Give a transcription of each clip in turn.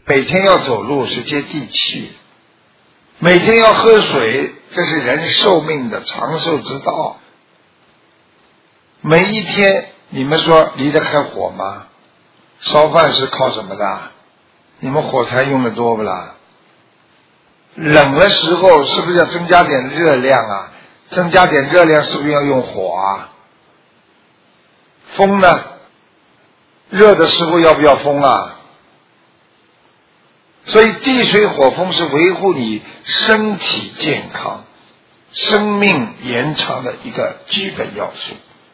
每天要走路是接地气，每天要喝水，这是人寿命的长寿之道。每一天你们说离得开火吗？烧饭是靠什么的？你们火柴用的多不啦？冷的时候是不是要增加点热量啊？增加点热量是不是要用火啊？风呢？热的时候要不要风啊？所以地水火风是维护你身体健康、生命延长的一个基本要素。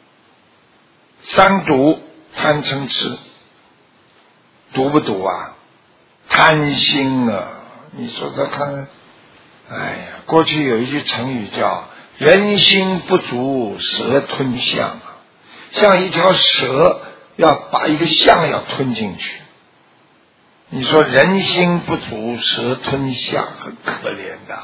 三毒，贪嗔痴，毒不毒啊？贪心啊！你说这看，哎呀，过去有一句成语叫人心不足蛇吞象啊，像一条蛇要把一个象要吞进去。你说人心不足蛇吞象，很可怜的。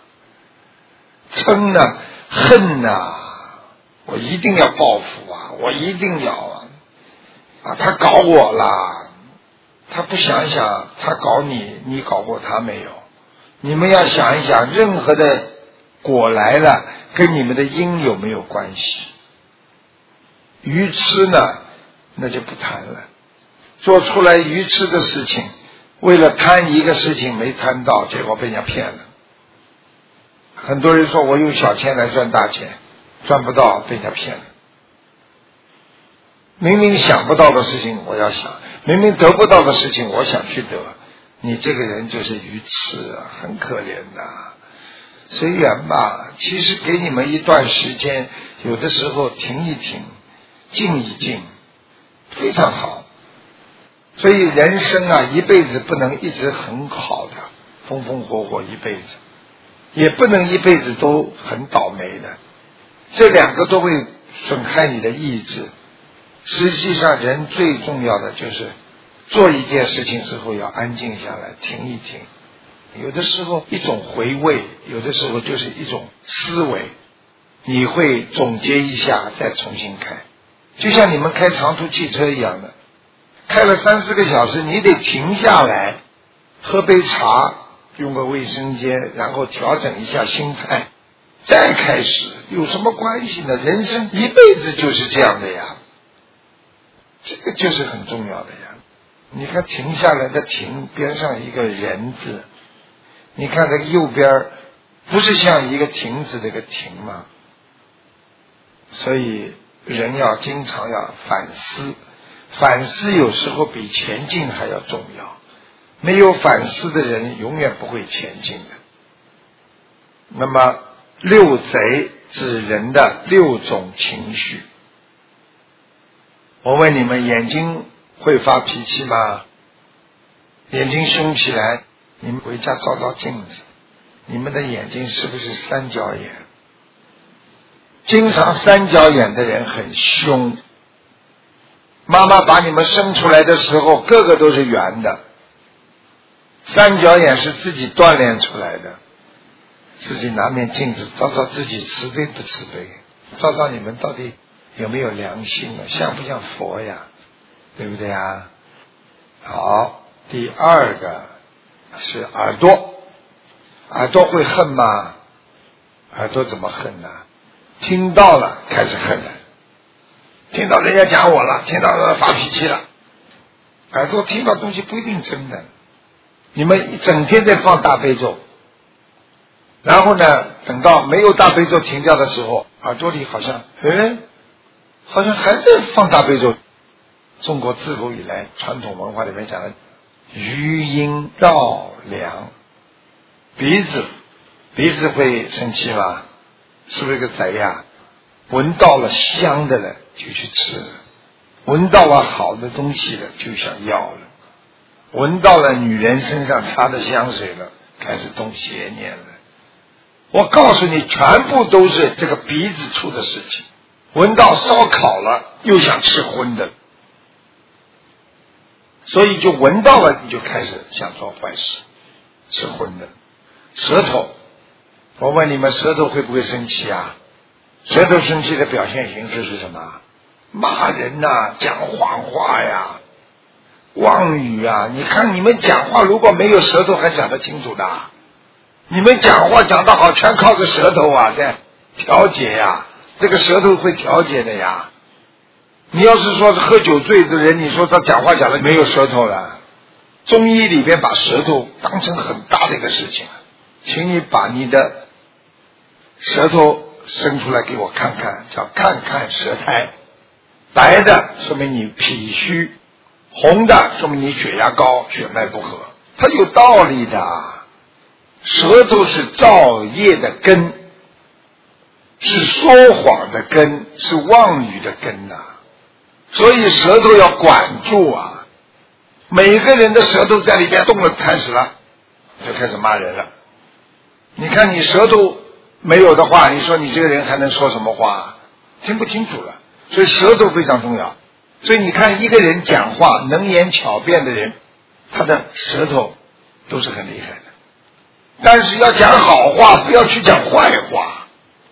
嗔呢，恨呐，我一定要报复啊，我一定要啊，他搞我啦，他不想想他搞你，你搞过他没有？你们要想一想，任何的果来了跟你们的因有没有关系？愚痴呢，那就不谈了，做出来愚痴的事情，为了贪一个事情没贪到，结果被人家骗了。很多人说我用小钱来赚大钱，赚不到，被人家骗了。明明想不到的事情我要想，明明得不到的事情我想去得，你这个人就是愚痴啊，很可怜的。随缘吧，其实给你们一段时间，有的时候停一停，静一静，非常好。所以人生啊，一辈子不能一直很好的风风火火一辈子，也不能一辈子都很倒霉的，这两个都会损害你的意志。实际上人最重要的就是做一件事情之后要安静下来，停一停。有的时候一种回味，有的时候就是一种思维，你会总结一下再重新开。就像你们开长途汽车一样的，开了3-4个小时，你得停下来喝杯茶，用个卫生间，然后调整一下心态，再开始。有什么关系呢？人生一辈子就是这样的呀，这个就是很重要的呀。你看停下来的停边上一个人字，你看这个右边不是像一个亭子的一个亭吗？所以人要经常要反思，反思有时候比前进还要重要。没有反思的人永远不会前进的。那么六贼指人的6种情绪。我问你们，眼睛会发脾气吗？眼睛凶起来，你们回家照照镜子，你们的眼睛是不是三角眼？经常三角眼的人很凶。妈妈把你们生出来的时候个个都是圆的，三角眼是自己锻炼出来的。自己拿面镜子照照自己慈悲不慈悲，照照你们到底有没有良心啊？像不像佛呀？对不对啊？好，第二个是耳朵。耳朵会恨吗？耳朵怎么恨呢？听到了开始恨了，听到人家讲我了，听到发脾气了。耳朵听到东西不一定真的。你们一整天在放大悲咒，然后呢，等到没有大悲咒停掉的时候，耳朵里好像还在放大悲咒。中国自古以来传统文化里面讲的余音绕梁。鼻子会生气吗？是不是个贼呀？闻到了香的了就去吃了，闻到了好的东西了就想要了，闻到了女人身上擦的香水了开始动邪念了。我告诉你，全部都是这个鼻子出的事情。闻到烧烤了又想吃荤的，所以就闻到了你就开始想做坏事，吃荤的。舌头，我问你们，舌头会不会生气啊？舌头生气的表现形式是什么？骂人呐，讲谎话呀， 妄语啊！你看你们讲话如果没有舌头还讲得清楚的，你们讲话讲得好全靠着舌头啊，在调节呀，这个舌头会调节的呀。你要是说是喝酒醉的人，你说他讲话讲得没有舌头了，中医里边把舌头当成很大的一个事情，请你把你的舌头伸出来给我看看，叫看看舌苔，白的说明你脾虚，红的说明你血压高，血脉不和，它有道理的。舌头是造业的根，是说谎的根，是妄语的根呐。所以舌头要管住啊！每个人的舌头在里边动了，开始了，就开始骂人了。你看你舌头没有的话，你说你这个人还能说什么话？听不清楚了。所以舌头非常重要。所以你看一个人讲话能言巧辩的人，他的舌头都是很厉害的。但是要讲好话，不要去讲坏话。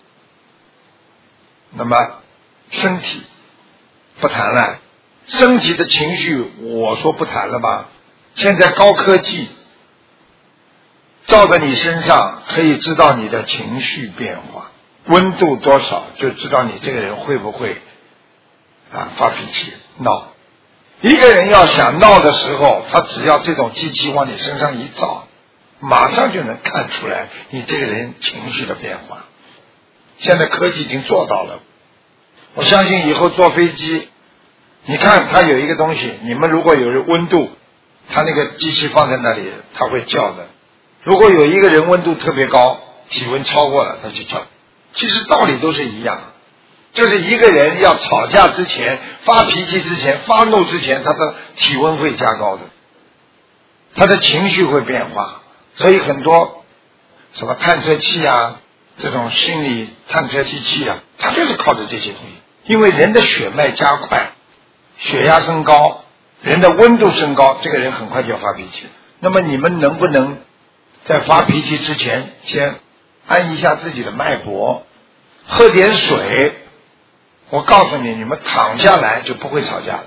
那么身体不谈了，身体的情绪我说不谈了吧。现在高科技照在你身上可以知道你的情绪变化，温度多少就知道你这个人会不会发脾气闹。一个人要想闹的时候，他只要这种机器往你身上一照，马上就能看出来你这个人情绪的变化。现在科技已经做到了，我相信以后坐飞机，你看它有一个东西，你们如果有温度，它那个机器放在那里，它会叫的。如果有一个人温度特别高，体温超过了，它就叫。其实道理都是一样，就是一个人要吵架之前、发脾气之前、发怒之前，他的体温会加高的，他的情绪会变化。所以很多什么探测器啊，这种心理探测机器啊，它就是靠着这些东西。因为人的血脉加快，血压升高，人的温度升高，这个人很快就要发脾气。那么你们能不能在发脾气之前先按一下自己的脉搏，喝点水？我告诉你，你们躺下来就不会吵架的。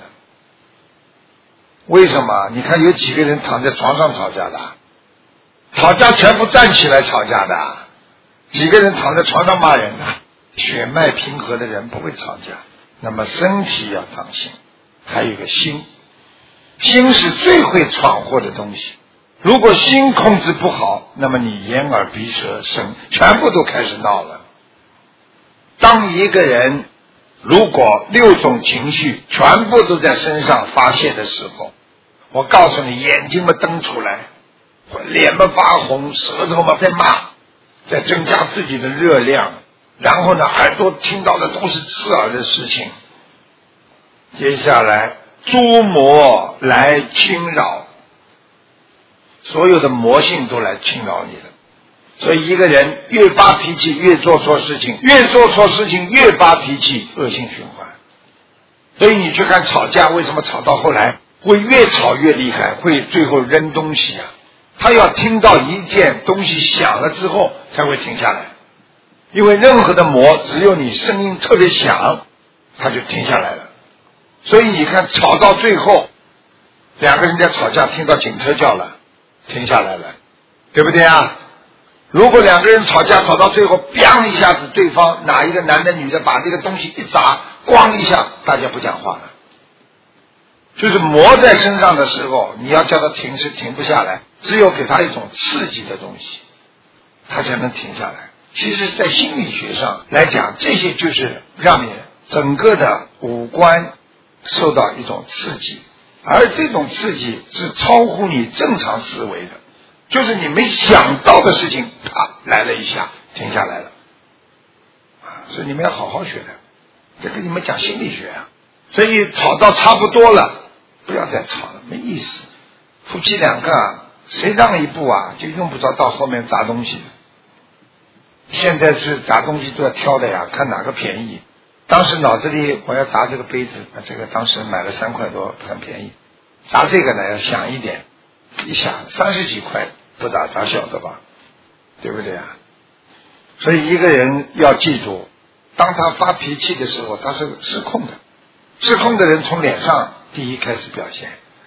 为什么？你看有几个人躺在床上吵架的？吵架全部站起来吵架的。几个人躺在床上骂人的？血脉平和的人不会吵架。那么身体要当心，还有一个心，心是最会闯祸的东西。如果心控制不好，那么你眼耳鼻舌身全部都开始闹了。当一个人如果6种情绪全部都在身上发泄的时候，我告诉你，眼睛嘛瞪出来，脸嘛发红，舌头嘛在骂，在增加自己的热量，然后呢，耳朵听到的都是刺耳的事情。接下来诸魔来侵扰，所有的魔性都来侵扰你了。所以一个人越发脾气，越做错事情，越做错事情越发脾气，恶性循环。所以你去看吵架，为什么吵到后来会越吵越厉害，会最后扔东西啊？他要听到一件东西响了之后才会停下来。因为任何的魔，只有你声音特别响，它就停下来了。所以你看吵到最后，两个人在吵架，听到警车叫了，停下来了，对不对啊？如果两个人吵架吵到最后，砰一下子，对方哪一个男的女的把这个东西一砸，咣一下，大家不讲话了。就是魔在身上的时候，你要叫他停是停不下来，只有给他一种刺激的东西，他才能停下来。其实在心理学上来讲，这些就是让你整个的五官受到一种刺激，而这种刺激是超乎你正常思维的，就是你没想到的事情，啪来了一下，停下来了。所以你们要好好学的，这跟你们讲心理学啊。所以吵到差不多了，不要再吵了，没意思。夫妻两个谁让一步啊，就用不着到后面砸东西。现在是砸东西都要挑的呀，看哪个便宜。当时脑子里我要砸这个杯子，这个当时买了3块多，很便宜。砸这个呢要想一点，一想30几块不砸小的吧，对不对啊？所以一个人要记住，当他发脾气的时候，他是失控的。失控的人从脸上第一开始表现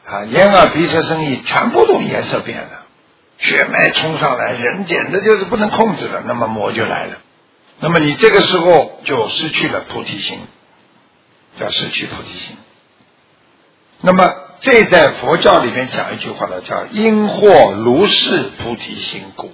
眼耳鼻舌身意全部都颜色变了，血脉冲上来，人简直就是不能控制了，那么魔就来了。那么你这个时候就失去了菩提心，叫失去菩提心。那么这在佛教里面讲一句话呢，叫因祸如是菩提心故。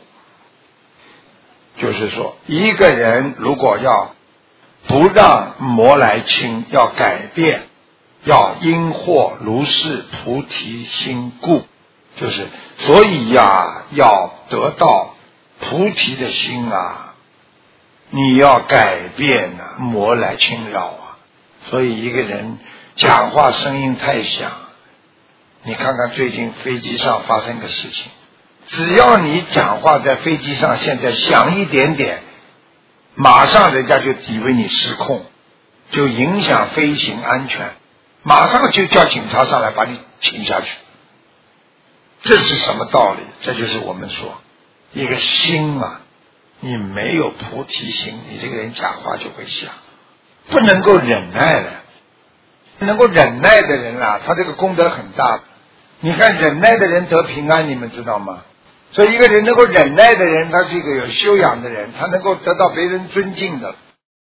就是说一个人如果要不让魔来侵，要改变，要因祸如是菩提心故，就是所以呀，要得到菩提的心啊，你要改变啊，魔来侵扰啊。所以一个人讲话声音太响，你看看最近飞机上发生个事情，只要你讲话在飞机上现在响一点点，马上人家就以为你失控，就影响飞行安全，马上就叫警察上来把你请下去。这是什么道理？这就是我们说一个心啊，你没有菩提心，你这个人讲话就会响，不能够忍耐的。能够忍耐的人啊，他这个功德很大。你看忍耐的人得平安，你们知道吗？所以一个人能够忍耐的人，他是一个有修养的人，他能够得到别人尊敬的。